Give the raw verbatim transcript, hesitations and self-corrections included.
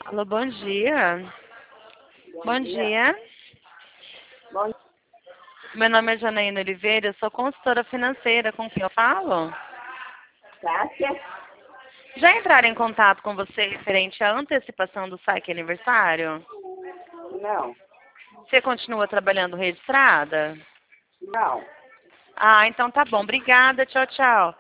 Alô, bom dia. Bom, Bom dia. dia. Bom Meu nome é Janaína Oliveira, eu sou consultora financeira. Com quem eu falo? Cássia? Já entraram em contato com você referente à antecipação do saque aniversário? Não. Você continua trabalhando registrada? Não. Ah, então tá bom. Obrigada. Tchau, tchau.